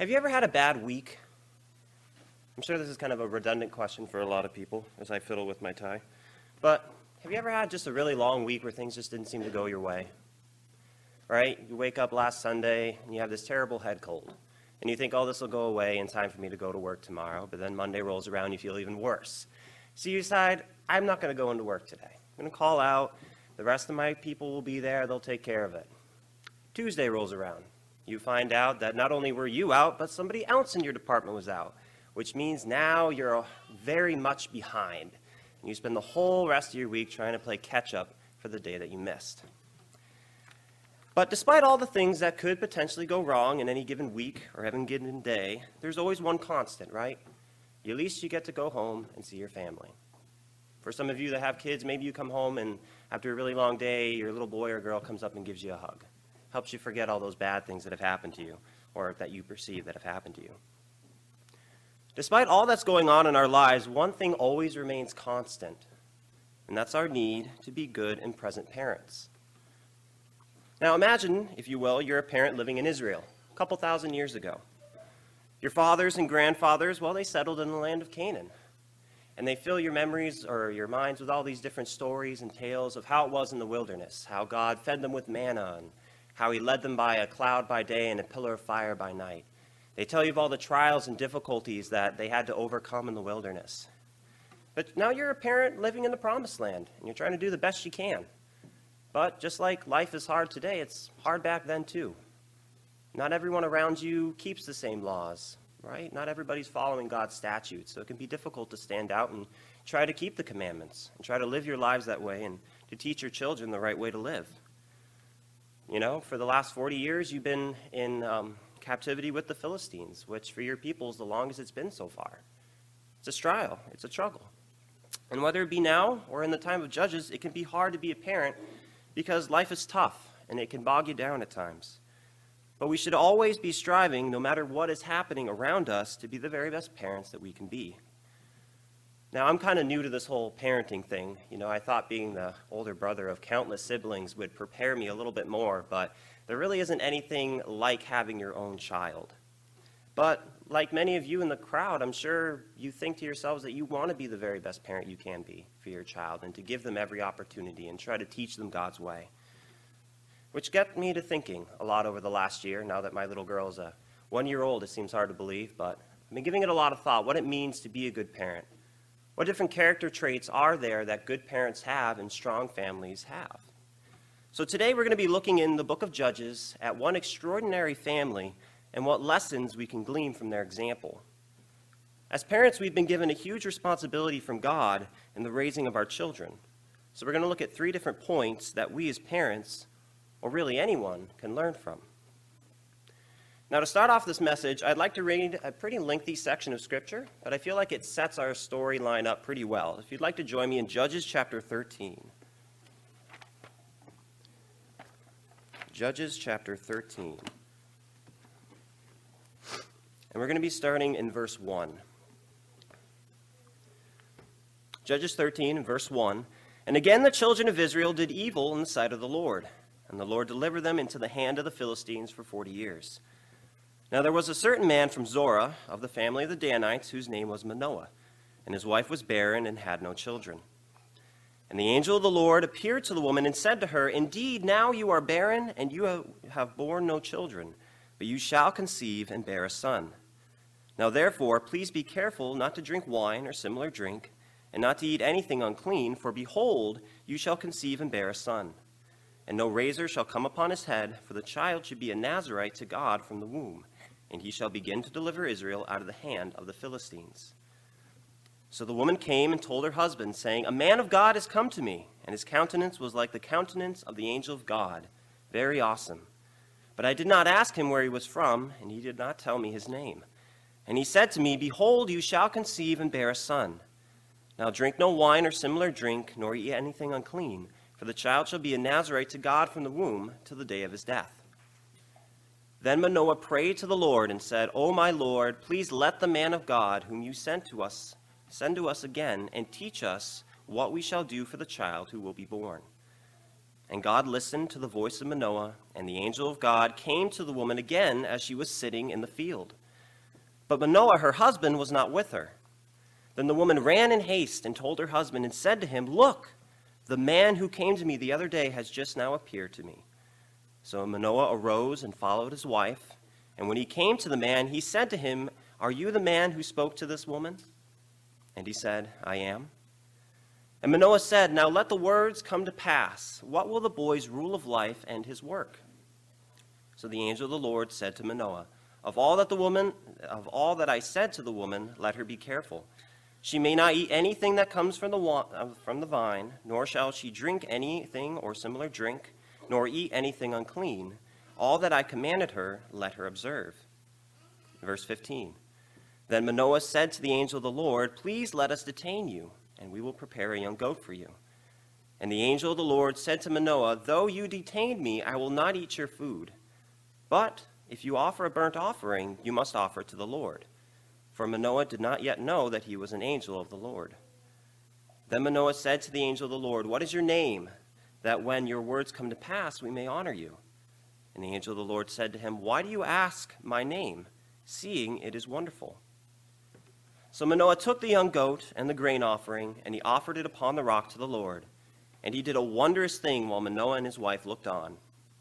Have you ever had a bad week? I'm sure this is kind of a redundant question for a lot of people as I fiddle with my tie. But have you ever had just a really long week where things just didn't seem to go your way? Right? You wake up last Sunday and you have this terrible head cold. And you think, oh, this will go away in time for me to go to work tomorrow. But then Monday rolls around, you feel even worse. So you decide, I'm not going to go into work today. I'm going to call out. The rest of my people will be there. They'll take care of it. Tuesday rolls around. You find out that not only were you out, but somebody else in your department was out, which means now you're very much behind. And you spend the whole rest of your week trying to play catch-up for the day that you missed. But despite all the things that could potentially go wrong in any given week or any given day, there's always one constant, right? At least you get to go home and see your family. For some of you that have kids, maybe you come home and after a really long day, your little boy or girl comes up and gives you a hug. Helps you forget all those bad things that have happened to you or that you perceive that have happened to you. Despite all that's going on in our lives, one thing always remains constant, and that's our need to be good and present parents. Now imagine, if you will, you're a parent living in Israel a couple thousand years ago. Your fathers and grandfathers, well, they settled in the land of Canaan. And they fill your memories or your minds with all these different stories and tales of how it was in the wilderness, how God fed them with manna, and how he led them by a cloud by day and a pillar of fire by night. They tell you of all the trials and difficulties that they had to overcome in the wilderness. But now you're a parent living in the promised land, and you're trying to do the best you can. But just like life is hard today, it's hard back then too. Not everyone around you keeps the same laws, right? Not everybody's following God's statutes, so it can be difficult to stand out and try to keep the commandments and try to live your lives that way and to teach your children the right way to live. You know, for the last 40 years, you've been in captivity with the Philistines, which for your people is the longest it's been so far. It's a trial. It's a struggle. And whether it be now or in the time of Judges, it can be hard to be a parent because life is tough and it can bog you down at times. But we should always be striving, no matter what is happening around us, to be the very best parents that we can be. Now, I'm kind of new to this whole parenting thing. You know, I thought being the older brother of countless siblings would prepare me a little bit more, but there really isn't anything like having your own child. But like many of you in the crowd, I'm sure you think to yourselves that you want to be the very best parent you can be for your child and to give them every opportunity and try to teach them God's way. Which got me to thinking a lot over the last year, now that my little girl is a 1-year-old. It seems hard to believe, but I've been giving it a lot of thought, what it means to be a good parent. What different character traits are there that good parents have and strong families have? So today we're going to be looking in the book of Judges at one extraordinary family and what lessons we can glean from their example. As parents, we've been given a huge responsibility from God in the raising of our children. So we're going to look at 3 different points that we as parents, or really anyone, can learn from. Now, to start off this message, I'd like to read a pretty lengthy section of Scripture, but I feel like it sets our storyline up pretty well. If you'd like to join me in Judges chapter 13. Judges chapter 13. And we're going to be starting in verse 1. Judges 13, verse 1. And again the children of Israel did evil in the sight of the Lord, and the Lord delivered them into the hand of the Philistines for 40 years. Now there was a certain man from Zorah, of the family of the Danites, whose name was Manoah, and his wife was barren and had no children. And the angel of the Lord appeared to the woman and said to her, Indeed, now you are barren, and you have borne no children, but you shall conceive and bear a son. Now therefore, please be careful not to drink wine or similar drink, and not to eat anything unclean, for behold, you shall conceive and bear a son. And no razor shall come upon his head, for the child should be a Nazarite to God from the womb, and he shall begin to deliver Israel out of the hand of the Philistines. So the woman came and told her husband, saying, A man of God has come to me, and his countenance was like the countenance of the angel of God, very awesome. But I did not ask him where he was from, and he did not tell me his name. And he said to me, Behold, you shall conceive and bear a son. Now drink no wine or similar drink, nor eat anything unclean, for the child shall be a Nazarite to God from the womb till the day of his death. Then Manoah prayed to the Lord and said, O my Lord, please let the man of God whom you send to us again and teach us what we shall do for the child who will be born. And God listened to the voice of Manoah, and the angel of God came to the woman again as she was sitting in the field. But Manoah, her husband, was not with her. Then the woman ran in haste and told her husband and said to him, "Look, the man who came to me the other day has just now appeared to me." So Manoah arose and followed his wife. And when he came to the man, he said to him, "Are you the man who spoke to this woman?" And he said, "I am." And Manoah said, "Now let the words come to pass. What will the boy's rule of life and his work?" So the angel of the Lord said to Manoah, Of all that I said to the woman, let her be careful. She may not eat anything that comes from the vine, nor shall she drink anything or similar drink, nor eat anything unclean. All that I commanded her, let her observe." Verse 15. Then Manoah said to the angel of the Lord, "Please let us detain you, and we will prepare a young goat for you." And the angel of the Lord said to Manoah, "Though you detained me, I will not eat your food. But if you offer a burnt offering, you must offer it to the Lord." For Manoah did not yet know that he was an angel of the Lord. Then Manoah said to the angel of the Lord, "What is your name, that when your words come to pass, we may honor you?" And the angel of the Lord said to him, "Why do you ask my name, seeing it is wonderful?" So Manoah took the young goat and the grain offering, and he offered it upon the rock to the Lord. And he did a wondrous thing while Manoah and his wife looked on.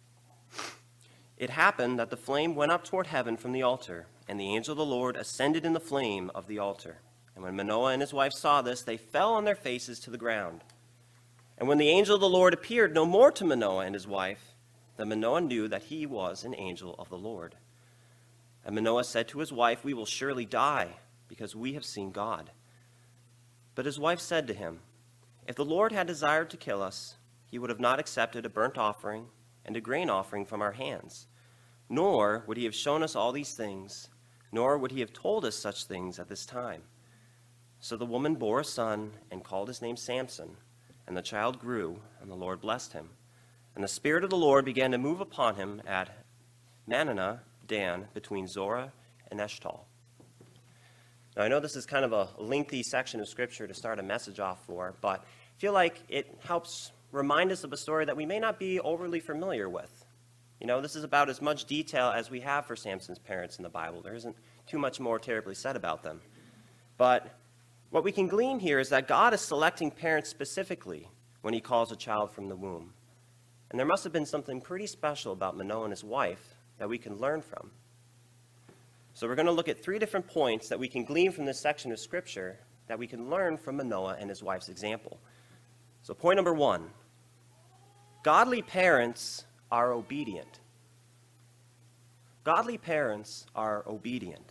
It happened that the flame went up toward heaven from the altar, and the angel of the Lord ascended in the flame of the altar. And when Manoah and his wife saw this, they fell on their faces to the ground. And when the angel of the Lord appeared no more to Manoah and his wife, then Manoah knew that he was an angel of the Lord. And Manoah said to his wife, "We will surely die, because we have seen God." But his wife said to him, "If the Lord had desired to kill us, he would have not accepted a burnt offering and a grain offering from our hands. Nor would he have shown us all these things, nor would he have told us such things at this time." So the woman bore a son and called his name Samson. And the child grew, and the Lord blessed him. And the Spirit of the Lord began to move upon him at Manaah Dan, between Zorah and Eshtaol. Now, I know this is kind of a lengthy section of Scripture to start a message off for, but I feel like it helps remind us of a story that we may not be overly familiar with. You know, this is about as much detail as we have for Samson's parents in the Bible. There isn't too much more terribly said about them. But what we can glean here is that God is selecting parents specifically when he calls a child from the womb. And there must have been something pretty special about Manoah and his wife that we can learn from. So we're going to look at 3 different points that we can glean from this section of Scripture that we can learn from Manoah and his wife's example. So point number 1, godly parents are obedient. Godly parents are obedient.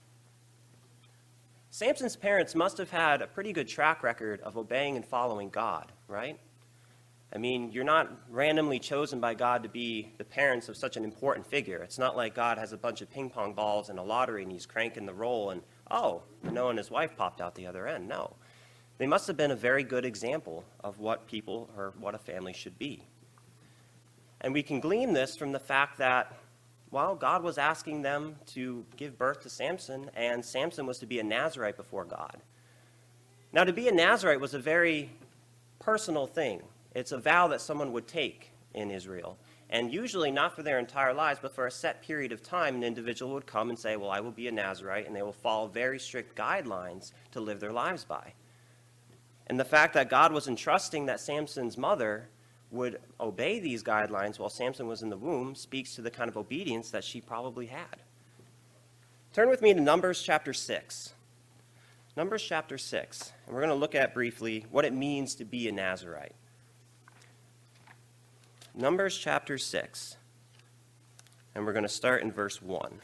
Samson's parents must have had a pretty good track record of obeying and following God, right? I mean, you're not randomly chosen by God to be the parents of such an important figure. It's not like God has a bunch of ping pong balls and a lottery and he's cranking the roll and, oh, Manoah and his wife popped out the other end. No. They must have been a very good example of what people or what a family should be. And we can glean this from the fact that, well, God was asking them to give birth to Samson, and Samson was to be a Nazirite before God. Now, to be a Nazirite was a very personal thing. It's a vow that someone would take in Israel. And usually not for their entire lives, but for a set period of time, an individual would come and say, well, I will be a Nazirite, and they will follow very strict guidelines to live their lives by. And the fact that God was entrusting that Samson's mother would obey these guidelines while Samson was in the womb speaks to the kind of obedience that she probably had. Turn with me to Numbers chapter 6. Numbers chapter 6, and we're going to look at briefly what it means to be a Nazirite. Numbers chapter 6, and we're going to start in verse 1.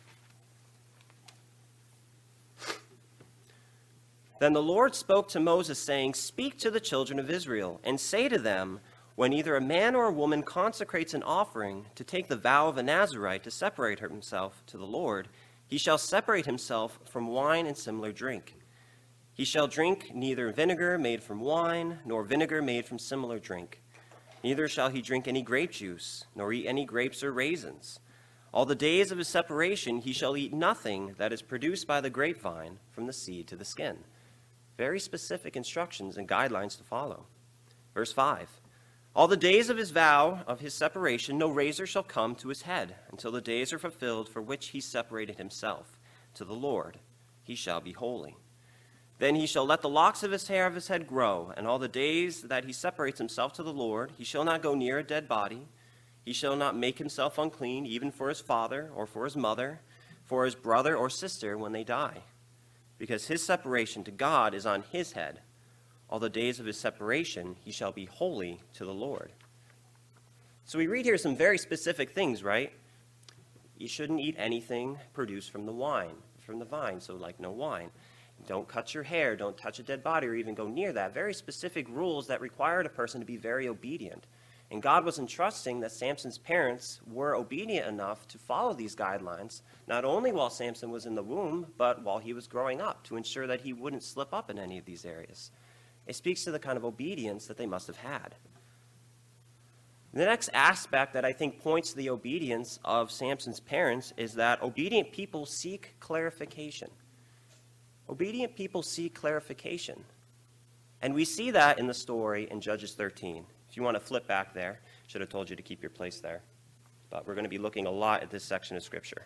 Then the Lord spoke to Moses, saying, "Speak to the children of Israel, and say to them, when either a man or a woman consecrates an offering to take the vow of a Nazirite to separate himself to the Lord, he shall separate himself from wine and similar drink. He shall drink neither vinegar made from wine, nor vinegar made from similar drink. Neither shall he drink any grape juice, nor eat any grapes or raisins. All the days of his separation he shall eat nothing that is produced by the grapevine, from the seed to the skin." Very specific instructions and guidelines to follow. Verse 5. "All the days of his vow of his separation no razor shall come to his head, until the days are fulfilled for which he separated himself to the Lord. he shall be holy. Then he shall let the locks of his hair of his head grow, and all the days that he separates himself to the Lord, he shall not go near a dead body. He shall not make himself unclean, even for his father or for his mother, for his brother or sister when they die, because his separation to God is on his head. All the days of his separation he shall be holy to the Lord. So we read here some very specific things, right? You shouldn't eat anything produced from the vine, so like no wine. Don't cut your hair, don't touch a dead body, or even go near that. Very specific rules that required a person to be very obedient. And God was entrusting that Samson's parents were obedient enough to follow these guidelines, not only while Samson was in the womb, but while he was growing up, to ensure that he wouldn't slip up in any of these areas. It speaks to the kind of obedience that they must have had. The next aspect that I think points to the obedience of Samson's parents is that obedient people seek clarification. Obedient people seek clarification. And we see that in the story in Judges 13. If you want to flip back there, should have told you to keep your place there. But we're going to be looking a lot at this section of Scripture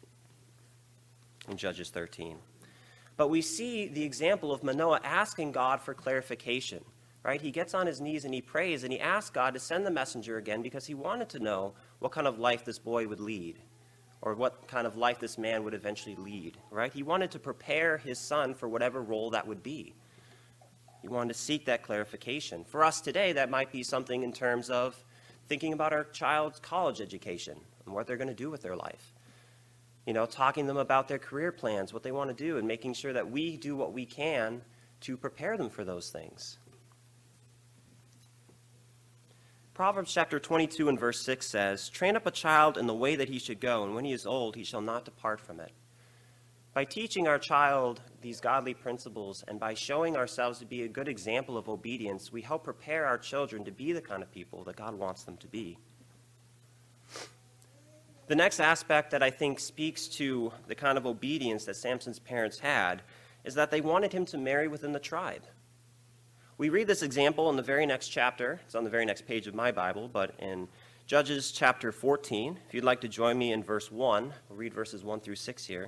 in Judges 13. But we see the example of Manoah asking God for clarification, right? He gets on his knees and he prays and he asks God to send the messenger again because he wanted to know what kind of life this boy would lead, or what kind of life this man would eventually lead, right? He wanted to prepare his son for whatever role that would be. He wanted to seek that clarification. For us today, that might be something in terms of thinking about our child's college education and what they're going to do with their life. Talking to them about their career plans, what they want to do, and making sure that we do what we can to prepare them for those things. Proverbs chapter 22 and verse 6 says, "Train up a child in the way that he should go, and when he is old, he shall not depart from it." By teaching our child these godly principles and by showing ourselves to be a good example of obedience, we help prepare our children to be the kind of people that God wants them to be. The next aspect that I think speaks to the kind of obedience that Samson's parents had is that they wanted him to marry within the tribe. We read this example in the very next chapter. It's on the very next page of my Bible, but in Judges chapter 14. If you'd like to join me in verse 1, we'll read verses 1 through 6 here.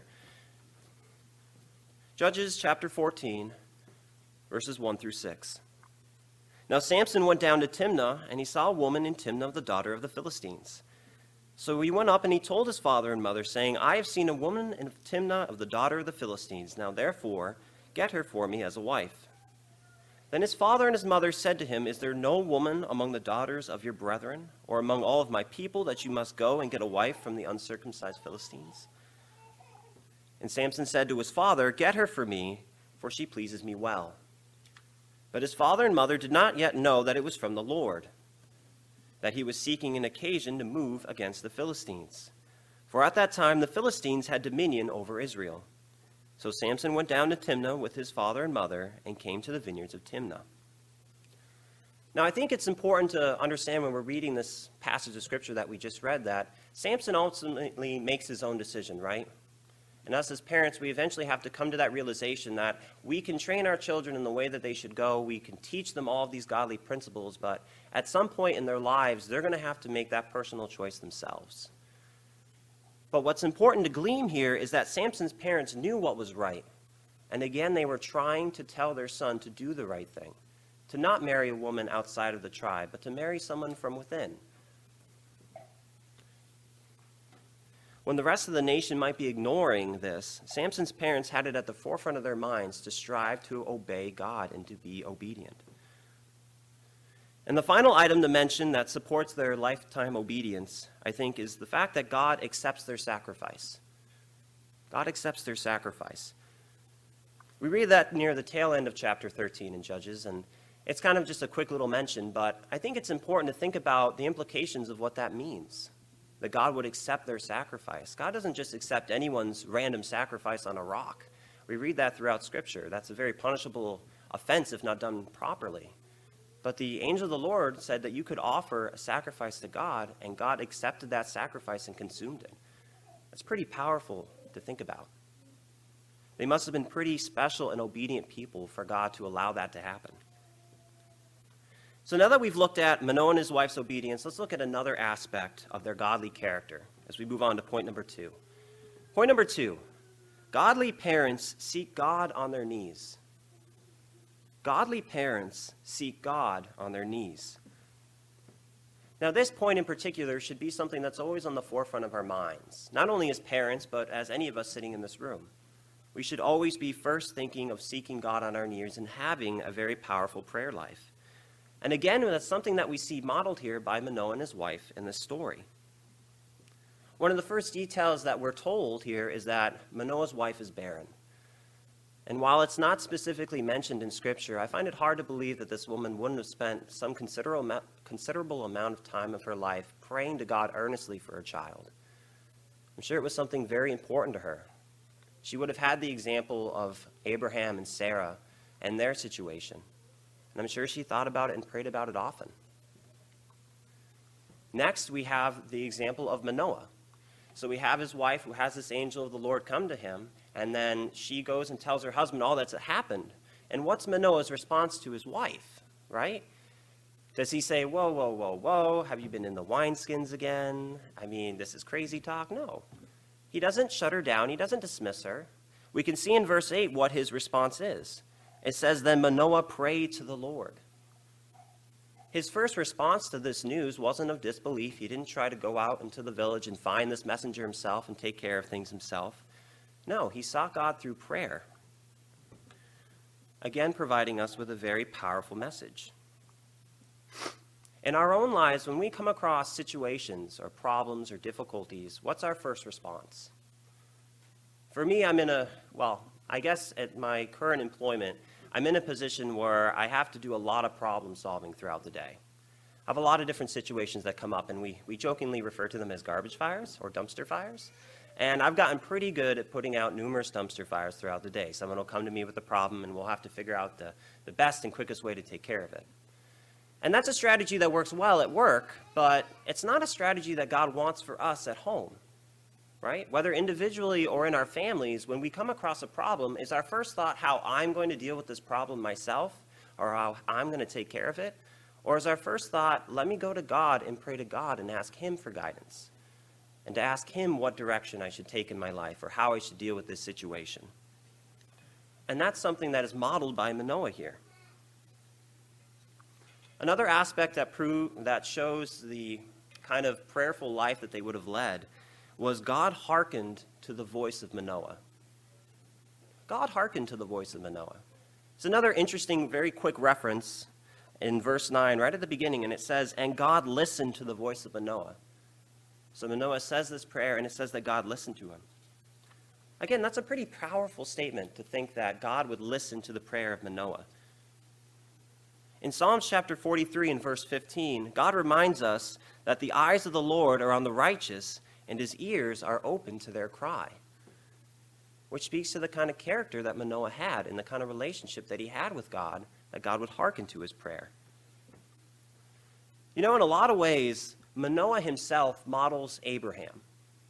Judges chapter 14, verses 1 through 6. "Now Samson went down to Timnah, and he saw a woman in Timnah, the daughter of the Philistines. So he went up and he told his father and mother, saying, 'I have seen a woman in Timnah of the daughter of the Philistines. Now therefore, get her for me as a wife.' Then his father and his mother said to him, 'Is there no woman among the daughters of your brethren, or among all of my people, that you must go and get a wife from the uncircumcised Philistines?' And Samson said to his father, 'Get her for me, for she pleases me well.' But his father and mother did not yet know that it was from the Lord, that he was seeking an occasion to move against the Philistines. For at that time the Philistines had dominion over Israel. So Samson went down to Timnah with his father and mother and came to the vineyards of Timnah." Now, I think it's important to understand when we're reading this passage of Scripture that we just read that Samson ultimately makes his own decision, right? And us as parents, we eventually have to come to that realization that we can train our children in the way that they should go. We can teach them all of these godly principles, but at some point in their lives, they're going to have to make that personal choice themselves. But what's important to glean here is that Samson's parents knew what was right. And again, they were trying to tell their son to do the right thing, to not marry a woman outside of the tribe, but to marry someone from within. When the rest of the nation might be ignoring this, Samson's parents had it at the forefront of their minds to strive to obey God and to be obedient. And the final item to mention that supports their lifetime obedience, I think, is the fact that God accepts their sacrifice. God accepts their sacrifice. We read that near the tail end of chapter 13 in Judges, and it's kind of just a quick little mention, but I think it's important to think about the implications of what that means, that God would accept their sacrifice. God doesn't just accept anyone's random sacrifice on a rock. We read that throughout Scripture. That's a very punishable offense if not done properly. But the angel of the Lord said that you could offer a sacrifice to God, and God accepted that sacrifice and consumed it. That's pretty powerful to think about. They must have been pretty special and obedient people for God to allow that to happen. So now that we've looked at Manoah and his wife's obedience, let's look at another aspect of their godly character as we move on to point number 2. Point number 2, Godly parents seek God on their knees. Godly parents seek God on their knees. Now, this point in particular should be something that's always on the forefront of our minds, not only as parents, but as any of us sitting in this room. We should always be first thinking of seeking God on our knees and having a very powerful prayer life. And again, that's something that we see modeled here by Manoah and his wife in this story. One of the first details that we're told here is that Manoah's wife is barren. And while it's not specifically mentioned in Scripture, I find it hard to believe that this woman wouldn't have spent some considerable amount of time of her life praying to God earnestly for her child. I'm sure it was something very important to her. She would have had the example of Abraham and Sarah and their situation. And I'm sure she thought about it and prayed about it often. Next, we have the example of Manoah. So we have his wife who has this angel of the Lord come to him, and then she goes and tells her husband all that's happened. And what's Manoah's response to his wife, right? Does he say, whoa, whoa, whoa, whoa, have you been in the wineskins again? I mean, this is crazy talk? No. He doesn't shut her down. He doesn't dismiss her. We can see in verse 8 what his response is. It says, then Manoah prayed to the Lord. His first response to this news wasn't of disbelief. He didn't try to go out into the village and find this messenger himself and take care of things himself. No, he sought God through prayer. Again, providing us with a very powerful message. In our own lives, when we come across situations or problems or difficulties, what's our first response? For me, I guess at my current employment, I'm in a position where I have to do a lot of problem solving throughout the day. I have a lot of different situations that come up, and we jokingly refer to them as garbage fires or dumpster fires. And I've gotten pretty good at putting out numerous dumpster fires throughout the day. Someone will come to me with a problem, and we'll have to figure out the best and quickest way to take care of it. And that's a strategy that works well at work, but it's not a strategy that God wants for us at home, right? Whether individually or in our families, when we come across a problem, is our first thought how I'm going to deal with this problem myself or how I'm going to take care of it? Or is our first thought, let me go to God and pray to God and ask Him for guidance and to ask Him what direction I should take in my life or how I should deal with this situation? And that's something that is modeled by Manoah here. Another aspect that shows the kind of prayerful life that they would have led was God hearkened to the voice of Manoah. God hearkened to the voice of Manoah. It's another interesting, very quick reference in verse 9, right at the beginning, and it says, and God listened to the voice of Manoah. So Manoah says this prayer, and it says that God listened to him. Again, that's a pretty powerful statement to think that God would listen to the prayer of Manoah. In Psalms chapter 43 and verse 15, God reminds us that the eyes of the Lord are on the righteous, and His ears are open to their cry, which speaks to the kind of character that Manoah had and the kind of relationship that he had with God, that God would hearken to his prayer. You know, in a lot of ways, Manoah himself models Abraham.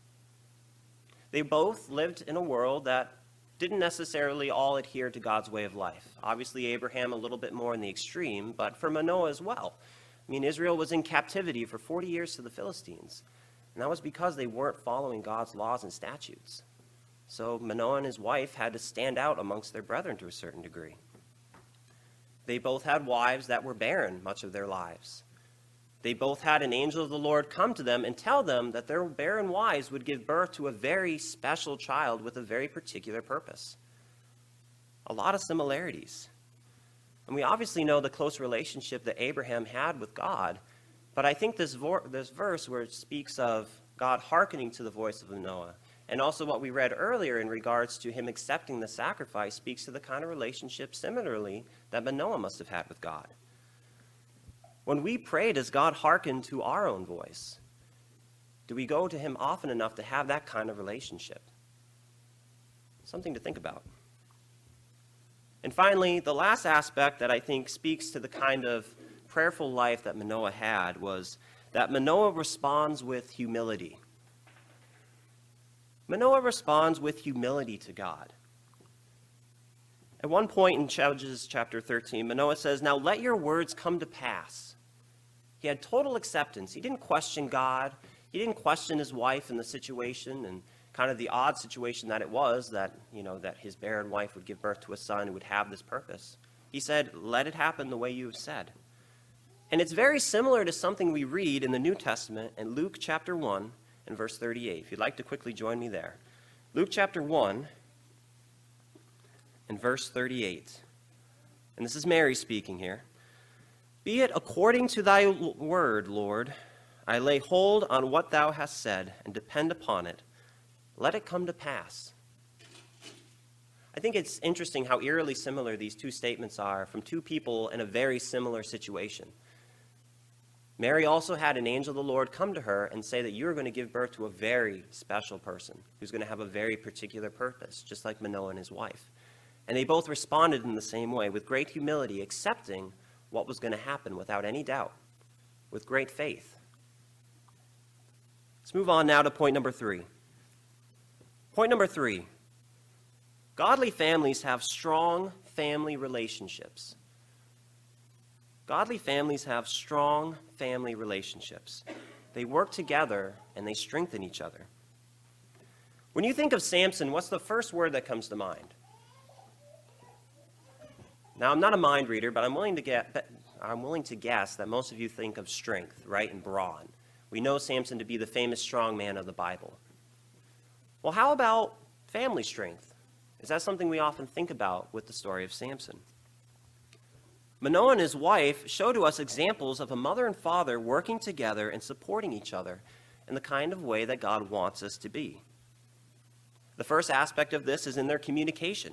They both lived in a world that didn't necessarily all adhere to God's way of life. Obviously, Abraham a little bit more in the extreme, but for Manoah as well. I mean, Israel was in captivity for 40 years to the Philistines, and that was because they weren't following God's laws and statutes. So Manoah and his wife had to stand out amongst their brethren to a certain degree. They both had wives that were barren much of their lives. They both had an angel of the Lord come to them and tell them that their barren wives would give birth to a very special child with a very particular purpose. A lot of similarities. And we obviously know the close relationship that Abraham had with God, but I think this verse where it speaks of God hearkening to the voice of Manoah, and also what we read earlier in regards to him accepting the sacrifice, speaks to the kind of relationship similarly that Manoah must have had with God. When we pray, does God hearken to our own voice? Do we go to Him often enough to have that kind of relationship? Something to think about. And finally, the last aspect that I think speaks to the kind of prayerful life that Manoah had was that Manoah responds with humility. Manoah responds with humility to God. At one point in Judges chapter 13, Manoah says, now let your words come to pass. He had total acceptance. He didn't question God. He didn't question his wife in the situation and kind of the odd situation that it was that, that his barren wife would give birth to a son who would have this purpose. He said, let it happen the way you have said. And it's very similar to something we read in the New Testament in Luke chapter 1 and verse 38. If you'd like to quickly join me there. Luke chapter 1 and verse 38. And this is Mary speaking here. Be it according to thy word, Lord. I lay hold on what thou hast said and depend upon it. Let it come to pass. I think it's interesting how eerily similar these two statements are from two people in a very similar situation. Mary also had an angel of the Lord come to her and say that you are going to give birth to a very special person who's going to have a very particular purpose, just like Manoah and his wife. And they both responded in the same way, with great humility, accepting what was going to happen without any doubt, with great faith. Let's move on now to point number 3. Point number 3. Godly families have strong family relationships. Godly families have strong family relationships. They work together and they strengthen each other. When you think of Samson, what's the first word that comes to mind? Now, I'm not a mind reader, but I'm willing to guess that most of you think of strength, right, and brawn. We know Samson to be the famous strong man of the Bible. Well, how about family strength? Is that something we often think about with the story of Samson? Manoah and his wife show to us examples of a mother and father working together and supporting each other in the kind of way that God wants us to be. The first aspect of this is in their communication.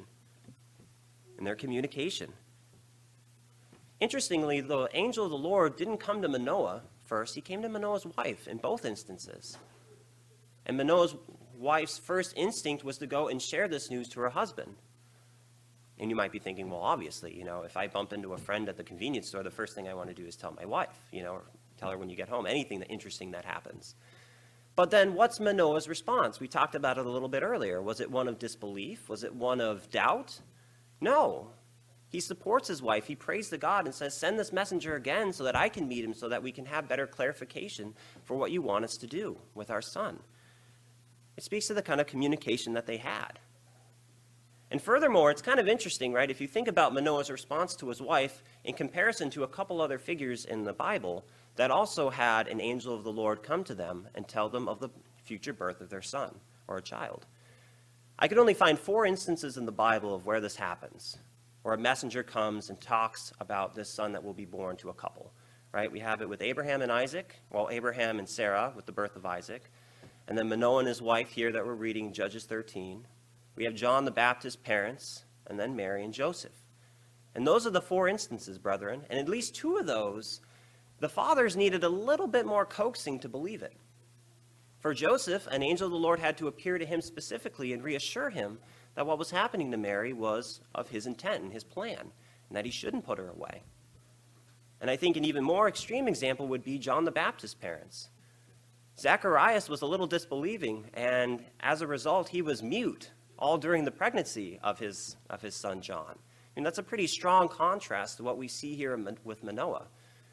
Interestingly, the angel of the Lord didn't come to Manoah first. He came to Manoah's wife in both instances. And Manoah's wife's first instinct was to go and share this news to her husband. And you might be thinking, well, obviously, if I bump into a friend at the convenience store, the first thing I want to do is tell my wife, or tell her when you get home, anything interesting that happens. But then what's Manoah's response? We talked about it a little bit earlier. Was it one of disbelief? Was it one of doubt? No. He supports his wife. He prays to God and says, send this messenger again so that I can meet him, so that we can have better clarification for what you want us to do with our son. It speaks to the kind of communication that they had. And furthermore, it's kind of interesting, right? If you think about Manoah's response to his wife in comparison to a couple other figures in the Bible that also had an angel of the Lord come to them and tell them of the future birth of their son or a child. I could only find 4 instances in the Bible of where this happens, where a messenger comes and talks about this son that will be born to a couple, right? We have it with Abraham and Isaac, Abraham and Sarah with the birth of Isaac, and then Manoah and his wife here that we're reading, Judges 13. We have John the Baptist's parents, and then Mary and Joseph. And those are the 4 instances, brethren, and at least 2 of those, the fathers needed a little bit more coaxing to believe it. For Joseph, an angel of the Lord had to appear to him specifically and reassure him that what was happening to Mary was of his intent and his plan, and that he shouldn't put her away. And I think an even more extreme example would be John the Baptist's parents. Zacharias was a little disbelieving, and as a result, he was mute all during the pregnancy of his son John. That's a pretty strong contrast to what we see here with Manoah.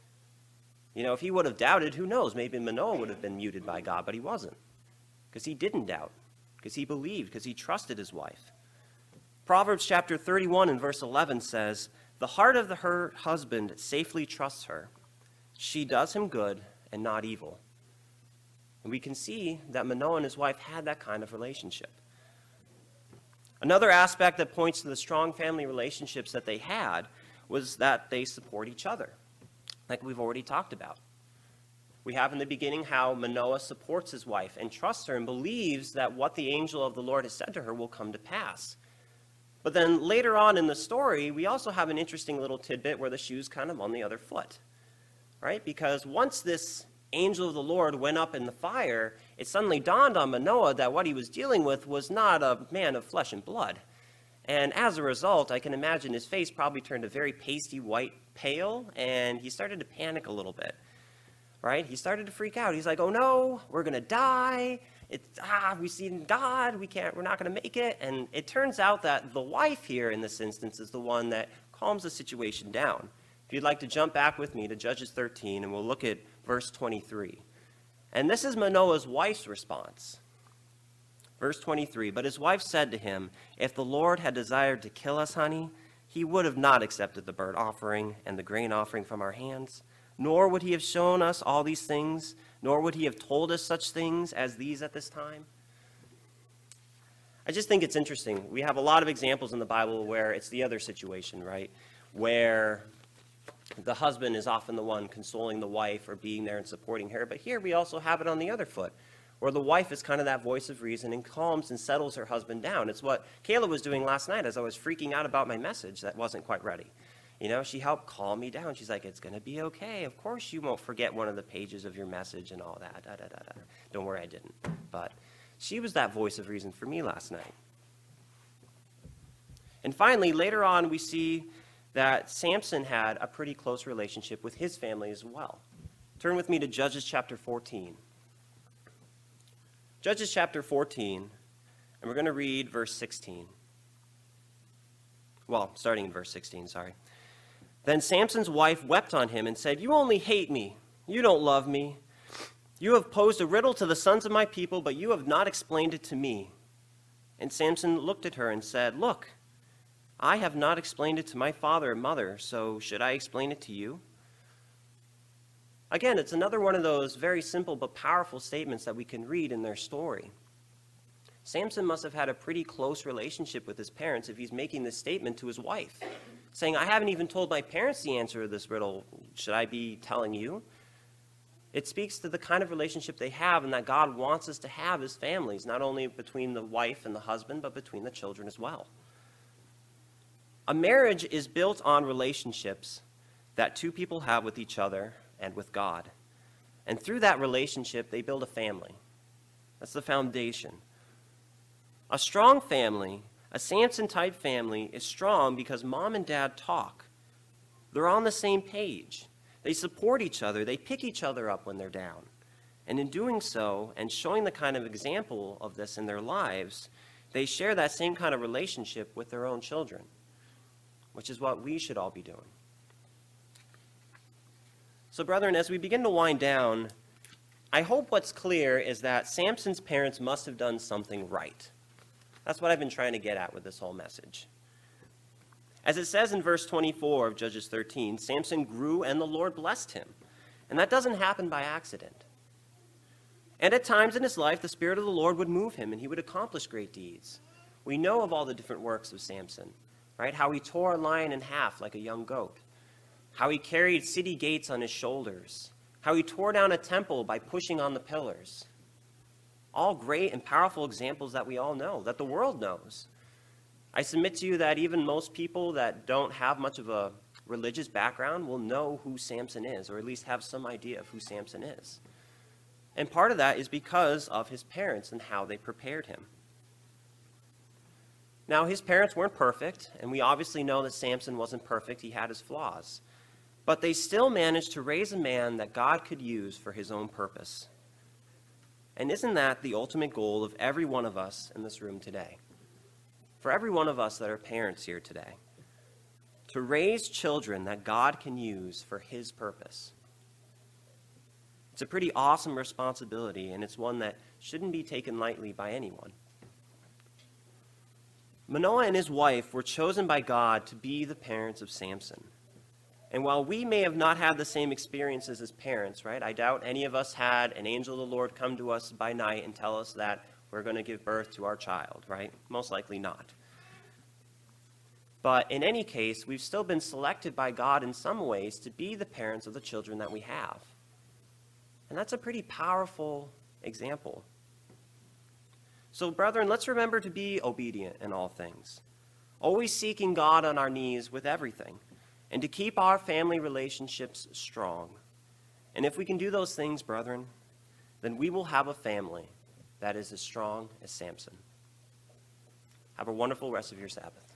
If he would have doubted, who knows, maybe Manoah would have been muted by God, but he wasn't, because he didn't doubt, because he believed, because he trusted his wife. Proverbs chapter 31 and verse 11 says, the heart of her husband safely trusts her. She does him good and not evil. And we can see that Manoah and his wife had that kind of relationship. Another aspect that points to the strong family relationships that they had was that they support each other, like we've already talked about. We have in the beginning how Manoah supports his wife and trusts her and believes that what the angel of the Lord has said to her will come to pass. But then later on in the story, we also have an interesting little tidbit where the shoe's kind of on the other foot, right? Because once this angel of the Lord went up in the fire, it suddenly dawned on Manoah that what he was dealing with was not a man of flesh and blood. And as a result, I can imagine his face probably turned a very pasty white pale, and he started to panic a little bit, right? He started to freak out. He's like, oh no, we're going to die. We've seen God. We're not going to make it. And it turns out that the wife here in this instance is the one that calms the situation down. If you'd like to jump back with me to Judges 13, and we'll look at verse 23. And this is Manoah's wife's response. Verse 23, but his wife said to him, if the Lord had desired to kill us, honey, he would have not accepted the burnt offering and the grain offering from our hands, nor would he have shown us all these things, nor would he have told us such things as these at this time. I just think it's interesting. We have a lot of examples in the Bible where it's the other situation, right? Where the husband is often the one consoling the wife or being there and supporting her. But here we also have it on the other foot, where the wife is kind of that voice of reason and calms and settles her husband down. It's what Kayla was doing last night as I was freaking out about my message that wasn't quite ready. You know, she helped calm me down. She's like, it's going to be okay. Of course you won't forget one of the pages of your message and all that. Da, da, da, da. Don't worry, I didn't. But she was that voice of reason for me last night. And finally, later on, we see that Samson had a pretty close relationship with his family as well. Turn with me to Judges chapter 14. Judges chapter 14, and we're going to read verse 16. Well, starting in verse 16, sorry. Then Samson's wife wept on him and said, you only hate me. You don't love me. You have posed a riddle to the sons of my people, but you have not explained it to me. And Samson looked at her and said, look, I have not explained it to my father and mother, so should I explain it to you? Again, it's another one of those very simple but powerful statements that we can read in their story. Samson must have had a pretty close relationship with his parents if he's making this statement to his wife, saying, I haven't even told my parents the answer to this riddle. Should I be telling you? It speaks to the kind of relationship they have and that God wants us to have as families, not only between the wife and the husband, but between the children as well. A marriage is built on relationships that two people have with each other and with God. And through that relationship, they build a family. That's the foundation. A strong family, a Samson-type family, is strong because mom and dad talk. They're on the same page. They support each other. They pick each other up when they're down. And in doing so, and showing the kind of example of this in their lives, they share that same kind of relationship with their own children, which is what we should all be doing. So, brethren, as we begin to wind down, I hope what's clear is that Samson's parents must have done something right. That's what I've been trying to get at with this whole message. As it says in verse 24 of Judges 13, Samson grew and the Lord blessed him. And that doesn't happen by accident. And at times in his life, the Spirit of the Lord would move him and he would accomplish great deeds. We know of all the different works of Samson, right? How he tore a lion in half like a young goat. How he carried city gates on his shoulders. How he tore down a temple by pushing on the pillars. All great and powerful examples that we all know, that the world knows. I submit to you that even most people that don't have much of a religious background will know who Samson is, or at least have some idea of who Samson is. And part of that is because of his parents and how they prepared him. Now, his parents weren't perfect, and we obviously know that Samson wasn't perfect. He had his flaws. But they still managed to raise a man that God could use for his own purpose. And isn't that the ultimate goal of every one of us in this room today? For every one of us that are parents here today, to raise children that God can use for his purpose. It's a pretty awesome responsibility, and it's one that shouldn't be taken lightly by anyone. Manoah and his wife were chosen by God to be the parents of Samson. And while we may have not had the same experiences as parents, right? I doubt any of us had an angel of the Lord come to us by night and tell us that we're going to give birth to our child, right? Most likely not. But in any case, we've still been selected by God in some ways to be the parents of the children that we have. And that's a pretty powerful example. So, brethren, let's remember to be obedient in all things, always seeking God on our knees with everything, and to keep our family relationships strong. And if we can do those things, brethren, then we will have a family that is as strong as Samson. Have a wonderful rest of your Sabbath.